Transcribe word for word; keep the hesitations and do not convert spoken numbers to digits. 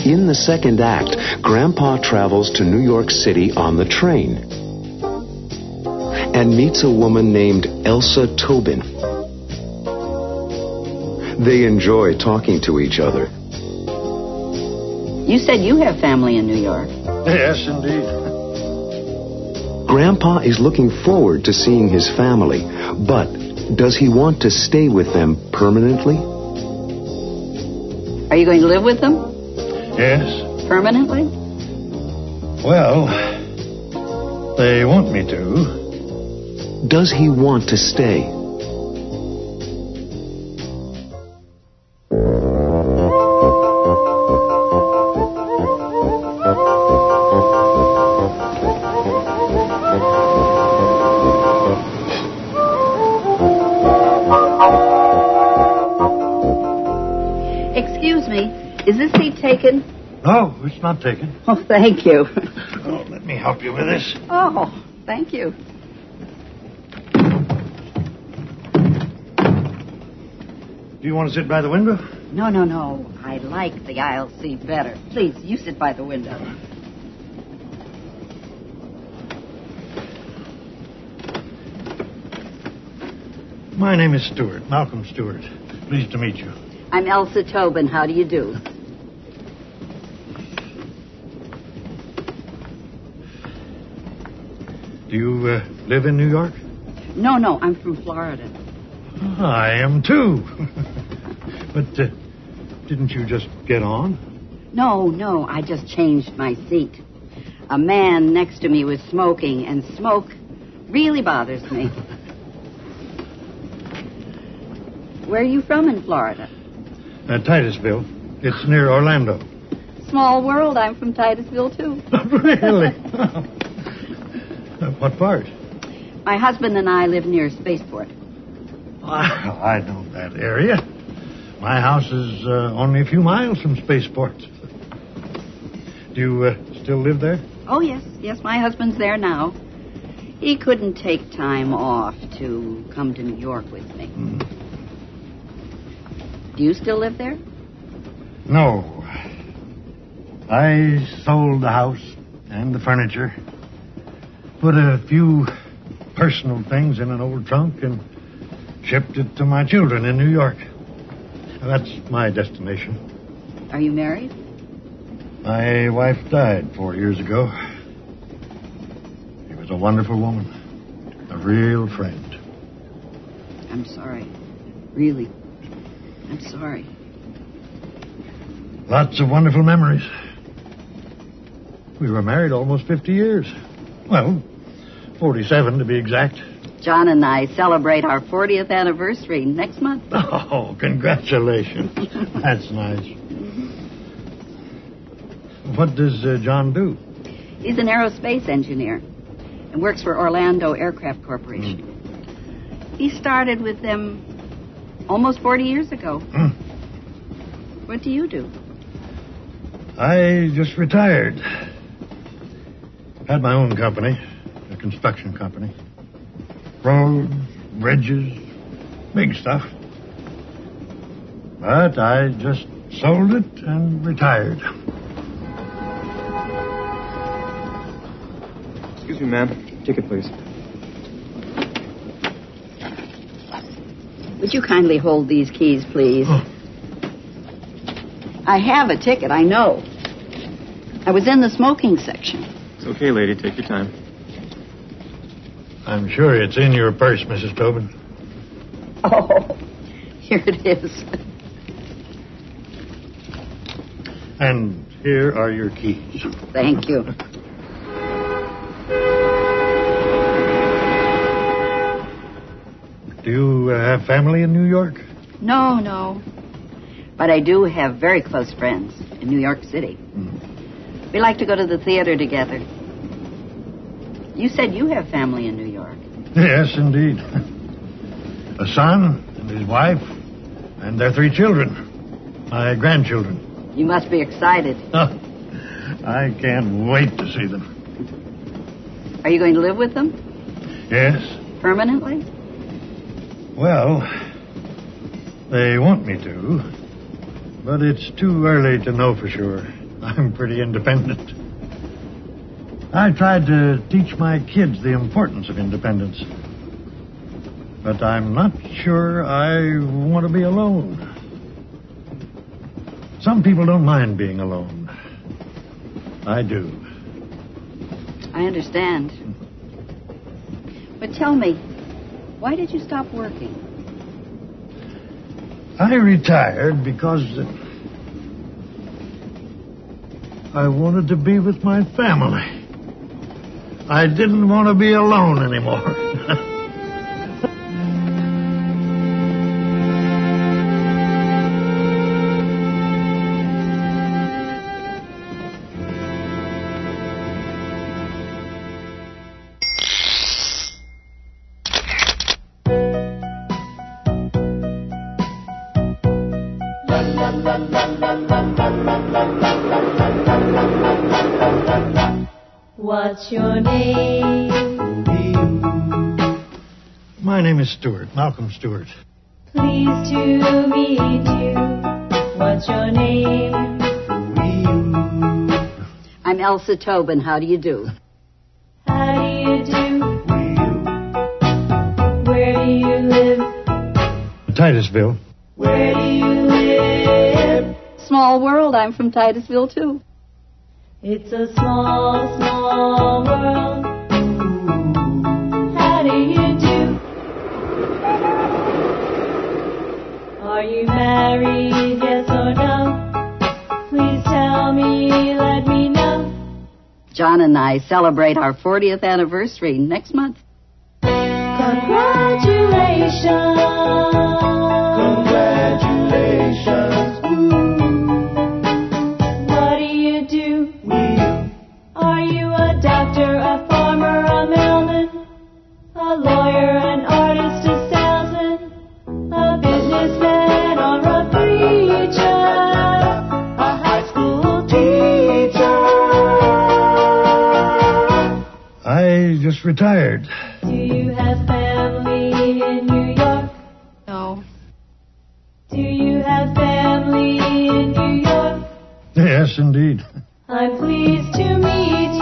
In the second act, Grandpa travels to New York City on the train and meets a woman named Elsa Tobin. They enjoy talking to each other. You said you have family in New York. Yes, indeed. Grandpa is looking forward to seeing his family, but does he want to stay with them permanently? Are you going to live with them? Yes. Permanently? Well, they want me to. Does he want to stay? Excuse me, is this seat taken? No, it's not taken. Oh, thank you. Oh, let me help you with this. Oh, thank you. Do you want to sit by the window? No, no, no. I like the aisle seat better. Please, you sit by the window. My name is Stewart, Malcolm Stewart. Pleased to meet you. I'm Elsa Tobin. How do you do? Do you uh, live in New York? No, no, I'm from Florida. I am too. But uh, didn't you just get on? No, no, I just changed my seat. A man next to me was smoking, and smoke really bothers me. Where are you from in Florida? Uh, Titusville. It's near Orlando. Small world. I'm from Titusville, too. Really? Uh, what part? My husband and I live near Spaceport. I know that area. My house is uh, only a few miles from Spaceport. Do you uh, still live there? Oh, yes. Yes, my husband's there now. He couldn't take time off to come to New York with me. Mm. Do you still live there? No. I sold the house and the furniture, put a few personal things in an old trunk, and shipped it to my children in New York. That's my destination. Are you married? My wife died four years ago. She was a wonderful woman, a real friend. I'm sorry. Really. I'm sorry. Lots of wonderful memories. We were married almost fifty years. Well, forty-seven to be exact. John and I celebrate our fortieth anniversary next month. Oh, congratulations. That's nice. What does uh, John do? He's an aerospace engineer and works for Orlando Aircraft Corporation. Mm. He started with them almost forty years ago. Mm. What do you do? I just retired. Had my own company, a construction company. Roads, bridges, big stuff. But I just sold it and retired. Excuse me, ma'am. Ticket, please. Would you kindly hold these keys, please? Oh. I have a ticket, I know. I was in the smoking section. It's okay, lady. Take your time. I'm sure it's in your purse, Missus Tobin. Oh, here it is. And here are your keys. Thank you. Do you uh, have family in New York? No, no. But I do have very close friends in New York City. Mm. We like to go to the theater together. You said you have family in New York. Yes, indeed. A son and his wife and their three children. My grandchildren. You must be excited. I can't wait to see them. Are you going to live with them? Yes. Permanently? Well, they want me to, but it's too early to know for sure. I'm pretty independent. I tried to teach my kids the importance of independence. But I'm not sure I want to be alone. Some people don't mind being alone. I do. I understand. But tell me, why did you stop working? I retired because I wanted to be with my family. I didn't want to be alone anymore. What's your name? My name is Stewart, Malcolm Stewart. Pleased to meet you. What's your name? I'm Elsa Tobin. How do you do? How do you do? Where do you live? Titusville. Where do you live? Small world. I'm from Titusville, too. It's a small, small world. How do you do? Are you married, yes or no? Please tell me, let me know. John and I celebrate our fortieth anniversary next month. Congratulations. Congratulations. What do you do? Are you a doctor, a farmer, a mailman, a lawyer, an artist, a salesman, a businessman, or a preacher, a high school teacher? I just retired. Do you have family in New York? No. Do you have family in New York? Yes, indeed. I'm pleased to meet